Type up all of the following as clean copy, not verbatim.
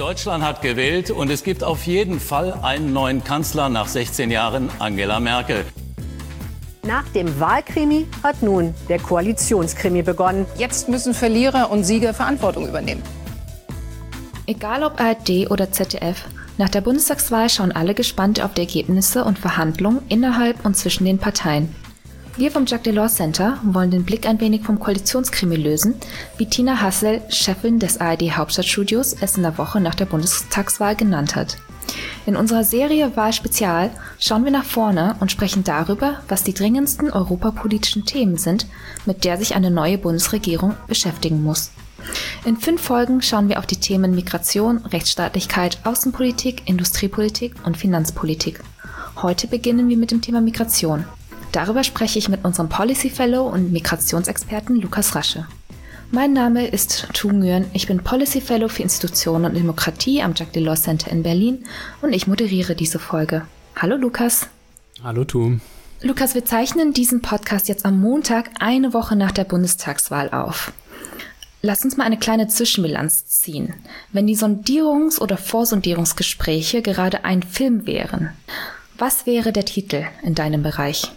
Deutschland hat gewählt und es gibt auf jeden Fall einen neuen Kanzler nach 16 Jahren, Angela Merkel. Nach dem Wahlkrimi hat nun der Koalitionskrimi begonnen. Jetzt müssen Verlierer und Sieger Verantwortung übernehmen. Egal ob ARD oder ZDF, nach der Bundestagswahl schauen alle gespannt auf die Ergebnisse und Verhandlungen innerhalb und zwischen den Parteien. Wir vom Jacques Delors Center wollen den Blick ein wenig vom Koalitionskrimi lösen, wie Tina Hassel, Chefin des ARD Hauptstadtstudios, es in der Woche nach der Bundestagswahl genannt hat. In unserer Serie Wahlspezial schauen wir nach vorne und sprechen darüber, was die dringendsten europapolitischen Themen sind, mit der sich eine neue Bundesregierung beschäftigen muss. In 5 Folgen schauen wir auf die Themen Migration, Rechtsstaatlichkeit, Außenpolitik, Industriepolitik und Finanzpolitik. Heute beginnen wir mit dem Thema Migration. Darüber spreche ich mit unserem Policy Fellow und Migrationsexperten Lukas Rasche. Mein Name ist Tu Nguyen, ich bin Policy Fellow für Institutionen und Demokratie am Jacques Delors Center in Berlin und ich moderiere diese Folge. Hallo Lukas. Hallo Tu. Lukas, wir zeichnen diesen Podcast jetzt am Montag, eine Woche nach der Bundestagswahl auf. Lass uns mal eine kleine Zwischenbilanz ziehen. Wenn die Sondierungs- oder Vorsondierungsgespräche gerade ein Film wären, was wäre der Titel in deinem Bereich?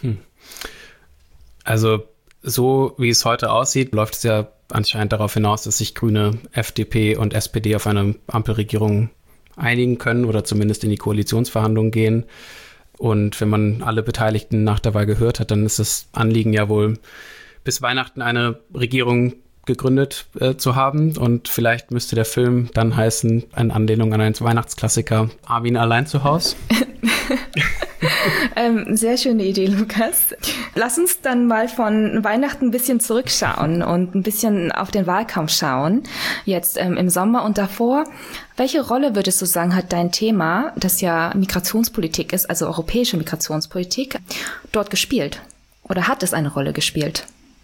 Also so wie es heute aussieht, läuft es ja anscheinend darauf hinaus, dass sich Grüne, FDP und SPD auf eine Ampelregierung einigen können oder zumindest in die Koalitionsverhandlungen gehen. Und wenn man alle Beteiligten nach der Wahl gehört hat, dann ist das Anliegen ja wohl, bis Weihnachten eine Regierung gegründet zu haben. Und vielleicht müsste der Film dann heißen, in Anlehnung an einen Weihnachtsklassiker, Armin allein zu Haus. Sehr schöne Idee, Lukas. Lass uns dann mal von Weihnachten ein bisschen zurückschauen und ein bisschen auf den Wahlkampf schauen, jetzt im Sommer und davor. Welche Rolle würdest du sagen, hat dein Thema, das ja Migrationspolitik ist, also europäische Migrationspolitik, dort gespielt? Oder hat es eine Rolle gespielt?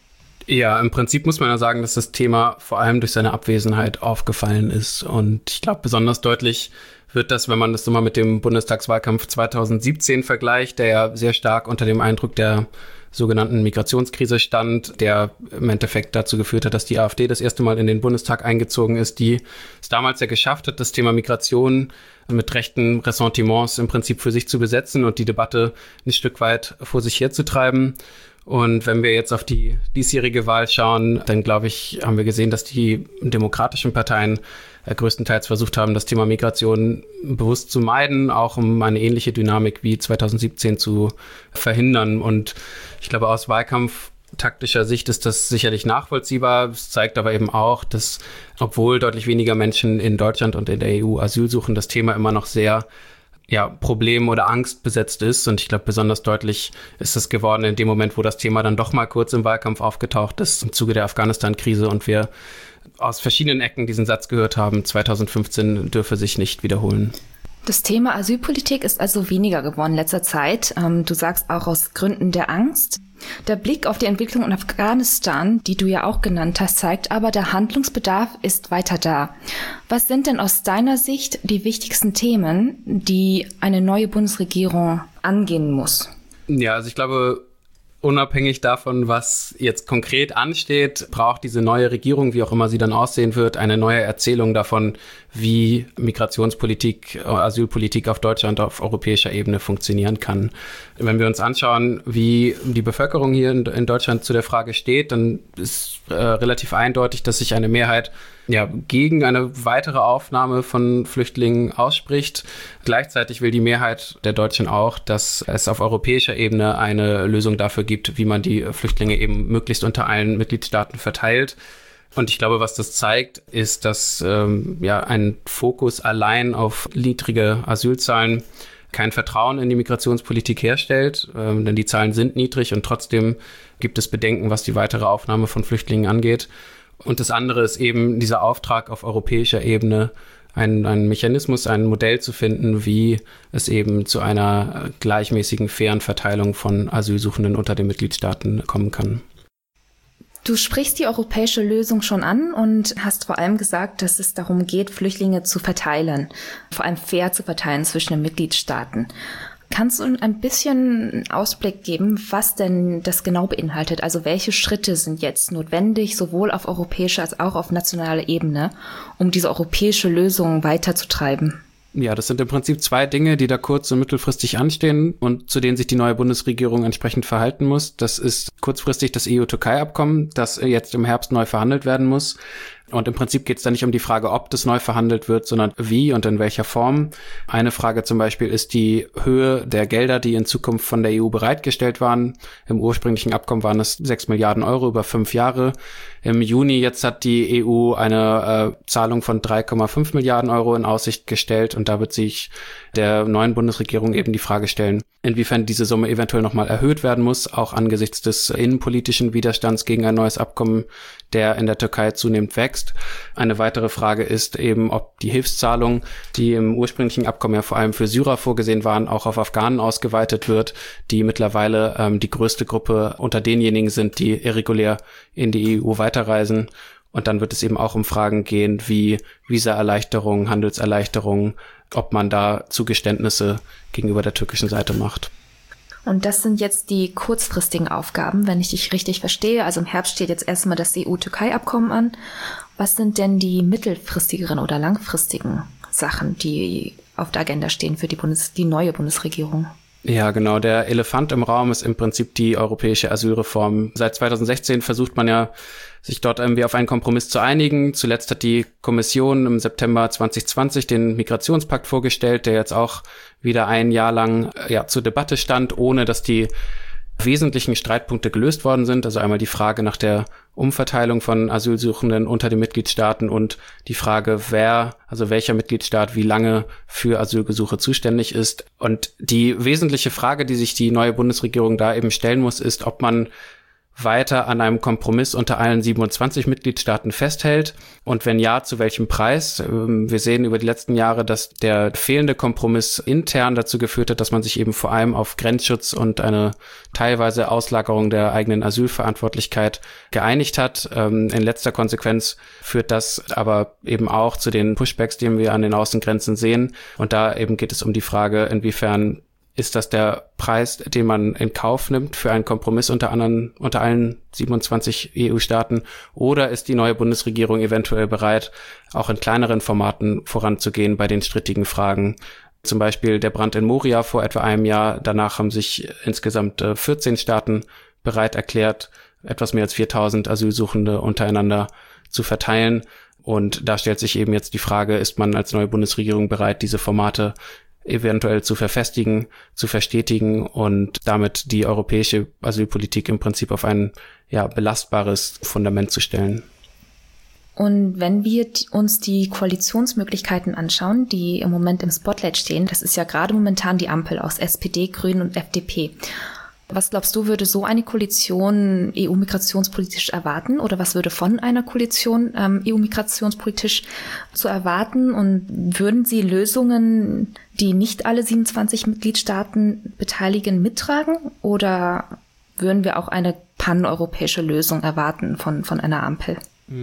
Ja, im Prinzip muss man ja sagen, dass das Thema vor allem durch seine Abwesenheit aufgefallen ist. Und ich glaube, besonders deutlich wird das, wenn man das nochmal mit dem Bundestagswahlkampf 2017 vergleicht, der ja sehr stark unter dem Eindruck der sogenannten Migrationskrise stand, der im Endeffekt dazu geführt hat, dass die AfD das erste Mal in den Bundestag eingezogen ist, die es damals ja geschafft hat, das Thema Migration mit rechten Ressentiments im Prinzip für sich zu besetzen und die Debatte ein Stück weit vor sich herzutreiben. Und wenn wir jetzt auf die diesjährige Wahl schauen, dann glaube ich, haben wir gesehen, dass die demokratischen Parteien größtenteils versucht haben, das Thema Migration bewusst zu meiden, auch um eine ähnliche Dynamik wie 2017 zu verhindern. Und ich glaube, aus wahlkampftaktischer Sicht ist das sicherlich nachvollziehbar. Es zeigt aber eben auch, dass, obwohl deutlich weniger Menschen in Deutschland und in der EU Asyl suchen, das Thema immer noch sehr Problem- oder Angst besetzt ist. Und ich glaube, besonders deutlich ist es geworden in dem Moment, wo das Thema dann doch mal kurz im Wahlkampf aufgetaucht ist, im Zuge der Afghanistan-Krise und wir aus verschiedenen Ecken diesen Satz gehört haben, 2015 dürfe sich nicht wiederholen. Das Thema Asylpolitik ist also weniger geworden in letzter Zeit. Du sagst auch aus Gründen der Angst. Der Blick auf die Entwicklung in Afghanistan, die du ja auch genannt hast, zeigt aber, der Handlungsbedarf ist weiter da. Was sind denn aus deiner Sicht die wichtigsten Themen, die eine neue Bundesregierung angehen muss? Ja, also ich glaube, unabhängig davon, was jetzt konkret ansteht, braucht diese neue Regierung, wie auch immer sie dann aussehen wird, eine neue Erzählung davon, wie Migrationspolitik, Asylpolitik auf Deutschland auf europäischer Ebene funktionieren kann. Wenn wir uns anschauen, wie die Bevölkerung hier in Deutschland zu der Frage steht, dann ist relativ eindeutig, dass sich eine Mehrheit gegen eine weitere Aufnahme von Flüchtlingen ausspricht. Gleichzeitig will die Mehrheit der Deutschen auch, dass es auf europäischer Ebene eine Lösung dafür gibt, wie man die Flüchtlinge eben möglichst unter allen Mitgliedstaaten verteilt. Und ich glaube, was das zeigt, ist, dass ein Fokus allein auf niedrige Asylzahlen kein Vertrauen in die Migrationspolitik herstellt, denn die Zahlen sind niedrig und trotzdem gibt es Bedenken, was die weitere Aufnahme von Flüchtlingen angeht. Und das andere ist eben dieser Auftrag auf europäischer Ebene, einen Mechanismus, ein Modell zu finden, wie es eben zu einer gleichmäßigen, fairen Verteilung von Asylsuchenden unter den Mitgliedstaaten kommen kann. Du sprichst die europäische Lösung schon an und hast vor allem gesagt, dass es darum geht, Flüchtlinge zu verteilen, vor allem fair zu verteilen zwischen den Mitgliedstaaten. Kannst du ein bisschen Ausblick geben, was denn das genau beinhaltet? Also welche Schritte sind jetzt notwendig, sowohl auf europäischer als auch auf nationaler Ebene, um diese europäische Lösung weiterzutreiben? Ja, das sind im Prinzip 2 Dinge, die da kurz- und mittelfristig anstehen und zu denen sich die neue Bundesregierung entsprechend verhalten muss. Das ist kurzfristig das EU-Türkei-Abkommen, das jetzt im Herbst neu verhandelt werden muss. Und im Prinzip geht es da nicht um die Frage, ob das neu verhandelt wird, sondern wie und in welcher Form. Eine Frage zum Beispiel ist die Höhe der Gelder, die in Zukunft von der EU bereitgestellt waren. Im ursprünglichen Abkommen waren es 6 Milliarden Euro über 5 Jahre. Im Juni jetzt hat die EU eine Zahlung von 3,5 Milliarden Euro in Aussicht gestellt. Und da wird sich der neuen Bundesregierung eben die Frage stellen, inwiefern diese Summe eventuell nochmal erhöht werden muss, auch angesichts des innenpolitischen Widerstands gegen ein neues Abkommen, der in der Türkei zunehmend wächst. Eine weitere Frage ist eben, ob die Hilfszahlungen, die im ursprünglichen Abkommen ja vor allem für Syrer vorgesehen waren, auch auf Afghanen ausgeweitet wird, die mittlerweile die größte Gruppe unter denjenigen sind, die irregulär in die EU weiterreisen. Und dann wird es eben auch um Fragen gehen wie Visaerleichterungen, Handelserleichterungen, ob man da Zugeständnisse gegenüber der türkischen Seite macht. Und das sind jetzt die kurzfristigen Aufgaben, wenn ich dich richtig verstehe. Also im Herbst steht jetzt erstmal das EU-Türkei-Abkommen an. Was sind denn die mittelfristigeren oder langfristigen Sachen, die auf der Agenda stehen für die neue Bundesregierung? Ja, genau. Der Elefant im Raum ist im Prinzip die europäische Asylreform. Seit 2016 versucht man ja, sich dort irgendwie auf einen Kompromiss zu einigen. Zuletzt hat die Kommission im September 2020 den Migrationspakt vorgestellt, der jetzt auch wieder ein Jahr lang zur Debatte stand, ohne dass die wesentlichen Streitpunkte gelöst worden sind. Also einmal die Frage nach der Umverteilung von Asylsuchenden unter den Mitgliedstaaten und die Frage, welcher Mitgliedstaat wie lange für Asylgesuche zuständig ist. Und die wesentliche Frage, die sich die neue Bundesregierung da eben stellen muss, ist, ob man weiter an einem Kompromiss unter allen 27 Mitgliedstaaten festhält und wenn ja, zu welchem Preis. Wir sehen über die letzten Jahre, dass der fehlende Kompromiss intern dazu geführt hat, dass man sich eben vor allem auf Grenzschutz und eine teilweise Auslagerung der eigenen Asylverantwortlichkeit geeinigt hat. In letzter Konsequenz führt das aber eben auch zu den Pushbacks, die wir an den Außengrenzen sehen. Und da eben geht es um die Frage, inwiefern ist das der Preis, den man in Kauf nimmt für einen Kompromiss unter allen 27 EU-Staaten? Oder ist die neue Bundesregierung eventuell bereit, auch in kleineren Formaten voranzugehen bei den strittigen Fragen? Zum Beispiel der Brand in Moria vor etwa einem Jahr. Danach haben sich insgesamt 14 Staaten bereit erklärt, etwas mehr als 4.000 Asylsuchende untereinander zu verteilen. Und da stellt sich eben jetzt die Frage, ist man als neue Bundesregierung bereit, diese Formate eventuell zu verfestigen, zu verstetigen und damit die europäische Asylpolitik im Prinzip auf ein belastbares Fundament zu stellen. Und wenn wir uns die Koalitionsmöglichkeiten anschauen, die im Moment im Spotlight stehen, das ist ja gerade momentan die Ampel aus SPD, Grünen und FDP. Was glaubst du, würde so eine Koalition EU-migrationspolitisch erwarten oder was würde von einer Koalition EU-migrationspolitisch zu erwarten und würden sie Lösungen, die nicht alle 27 Mitgliedstaaten beteiligen, mittragen oder würden wir auch eine paneuropäische Lösung erwarten von einer Ampel?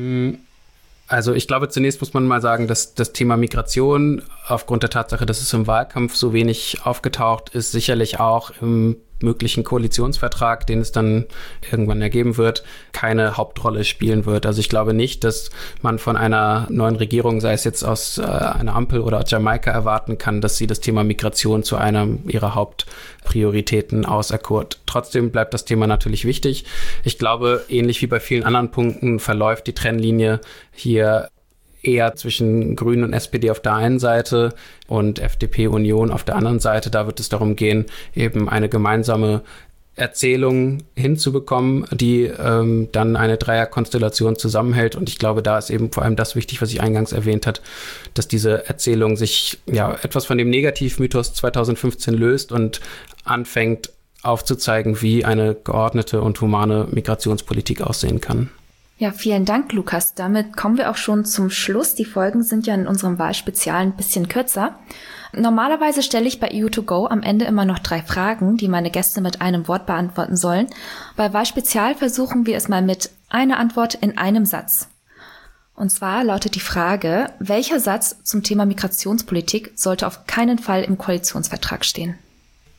Also ich glaube, zunächst muss man mal sagen, dass das Thema Migration aufgrund der Tatsache, dass es im Wahlkampf so wenig aufgetaucht ist, sicherlich auch im möglichen Koalitionsvertrag, den es dann irgendwann ergeben wird, keine Hauptrolle spielen wird. Also ich glaube nicht, dass man von einer neuen Regierung, sei es jetzt aus einer Ampel oder aus Jamaika, erwarten kann, dass sie das Thema Migration zu einer ihrer Hauptprioritäten auserkoren. Trotzdem bleibt das Thema natürlich wichtig. Ich glaube, ähnlich wie bei vielen anderen Punkten verläuft die Trennlinie hier eher zwischen Grünen und SPD auf der einen Seite und FDP-Union auf der anderen Seite. Da wird es darum gehen, eben eine gemeinsame Erzählung hinzubekommen, die dann eine Dreierkonstellation zusammenhält. Und ich glaube, da ist eben vor allem das wichtig, was ich eingangs erwähnt habe, dass diese Erzählung sich etwas von dem Negativmythos 2015 löst und anfängt aufzuzeigen, wie eine geordnete und humane Migrationspolitik aussehen kann. Ja, vielen Dank, Lukas. Damit kommen wir auch schon zum Schluss. Die Folgen sind ja in unserem Wahlspezial ein bisschen kürzer. Normalerweise stelle ich bei EU2Go am Ende immer noch 3 Fragen, die meine Gäste mit einem Wort beantworten sollen. Bei Wahlspezial versuchen wir es mal mit einer Antwort in einem Satz. Und zwar lautet die Frage, welcher Satz zum Thema Migrationspolitik sollte auf keinen Fall im Koalitionsvertrag stehen?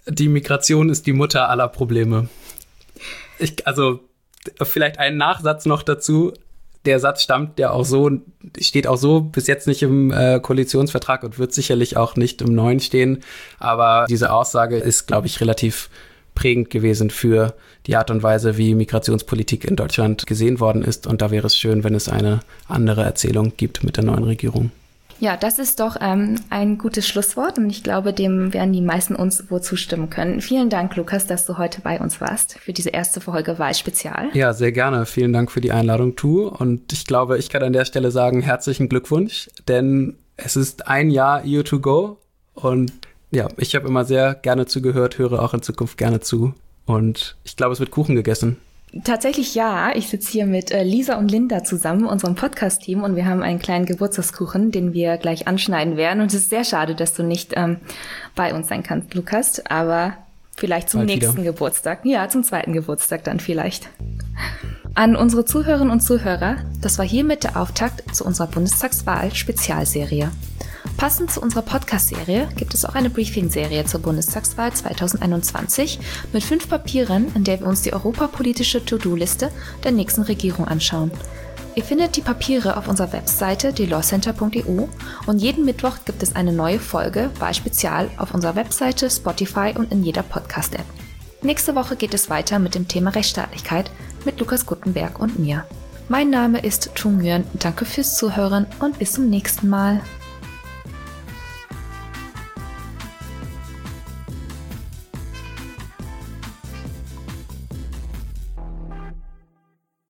die Migration ist die Mutter aller Probleme. Also vielleicht einen Nachsatz noch dazu. Der Satz steht auch so bis jetzt nicht im Koalitionsvertrag und wird sicherlich auch nicht im neuen stehen. Aber diese Aussage ist, glaube ich, relativ prägend gewesen für die Art und Weise, wie Migrationspolitik in Deutschland gesehen worden ist. Und da wäre es schön, wenn es eine andere Erzählung gibt mit der neuen Regierung. Ja, das ist doch ein gutes Schlusswort und ich glaube, dem werden die meisten uns wohl zustimmen können. Vielen Dank, Lukas, dass du heute bei uns warst für diese erste Folge Wahlspezial. Ja, sehr gerne. Vielen Dank für die Einladung, Tu. Und ich glaube, ich kann an der Stelle sagen, herzlichen Glückwunsch, denn es ist ein Jahr EU2Go und ja, ich habe immer sehr gerne zugehört, höre auch in Zukunft gerne zu und ich glaube, es wird Kuchen gegessen. Tatsächlich ja. Ich sitze hier mit Lisa und Linda zusammen, unserem Podcast-Team, und wir haben einen kleinen Geburtstagskuchen, den wir gleich anschneiden werden. Und es ist sehr schade, dass du nicht bei uns sein kannst, Lukas, aber vielleicht zum nächsten Geburtstag. Ja, zum zweiten Geburtstag dann vielleicht. An unsere Zuhörerinnen und Zuhörer, das war hiermit der Auftakt zu unserer Bundestagswahl-Spezialserie. Passend zu unserer Podcast-Serie gibt es auch eine Briefing-Serie zur Bundestagswahl 2021 mit 5 Papieren, in der wir uns die europapolitische To-Do-Liste der nächsten Regierung anschauen. Ihr findet die Papiere auf unserer Webseite delawcenter.eu und jeden Mittwoch gibt es eine neue Folge Wahlspezial auf unserer Webseite, Spotify und in jeder Podcast-App. Nächste Woche geht es weiter mit dem Thema Rechtsstaatlichkeit mit Lukas Guttenberg und mir. Mein Name ist Tu Nguyen, danke fürs Zuhören und bis zum nächsten Mal.